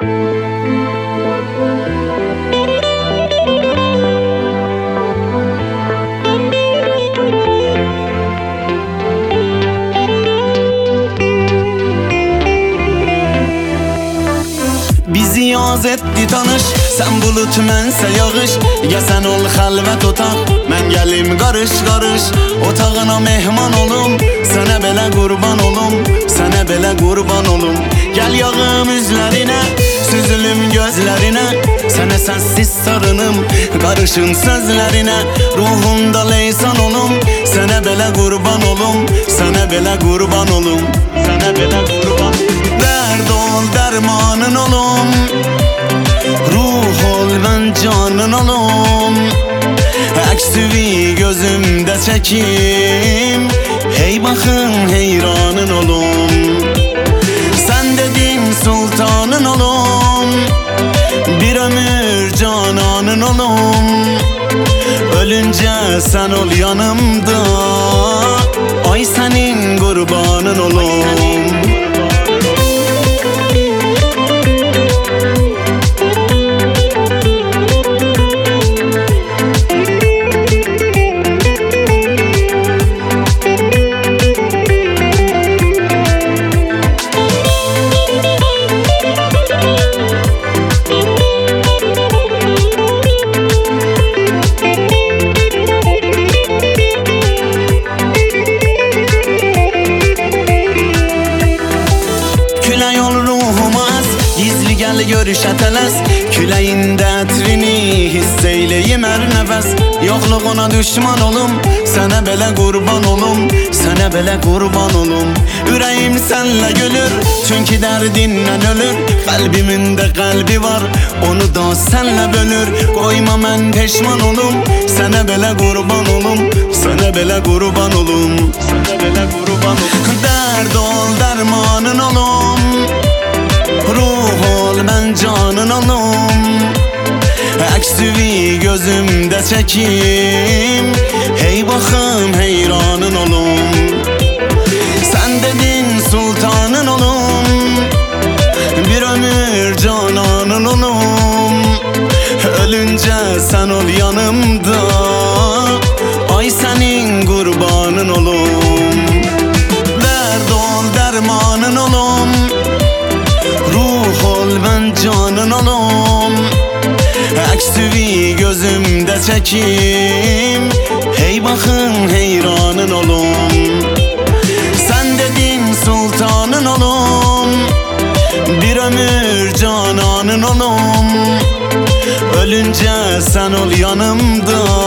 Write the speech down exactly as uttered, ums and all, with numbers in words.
Bizi yaz etdi tanış, sen bulut mənsə yağış. Ya sen ol xəlvət otaq, mən gəlim qarış qarış. Otağına mehman olum, sənə belə qurban olum, sənə belə qurban olum. Gəl yağım üzlərinə, süzülüm gözlərinə, sənə səssiz sarınım, qarışın sözlərinə. Ruhumda leysan olum, sənə belə qurban olum, sənə belə qurban olum, sənə belə qurban. Dərd ol dərmanın olum, ruh ol ben canın olum. Əksüvi gözümdə çəkim, hey baxın heyranın olum. Sen dedin sultanın olum, bir ömür cananın olum. Ölünce sen ol yanımda, ay senin kurbanın olum. Gel görüş ətələs, küləyində ətrini hiss eyləyim hər nəfəs. Yoxluğuna düşman olum, sənə belə qurban olum, sənə belə qurban olum. Ürəyim sənlə gülür, çünki dərdindən ölür. Qəlbimində qəlbi var, onu da sənlə bölür. Qoyma mən peşman olum, sənə belə qurban olum, sənə belə qurban olum, sənə belə qurban olum. Dərd ol dərmanın olum, ruh ol ben canın olum. Əksüvi gözümdə çəkim, hey baxım heyranın olum. Sen dedin sultanın olum, bir ömür cananın olum. Ölünce sen ol yanımda, ay senin kurbanın olum. Dərd ol dərmanın olum, ruh ol ben canın olum. Əksüvi gözümdə çəkim, hey baxın heyranın olum. Sen dedin sultanın olum, bir ömür cananın olum. Ölünce sen ol yanımda,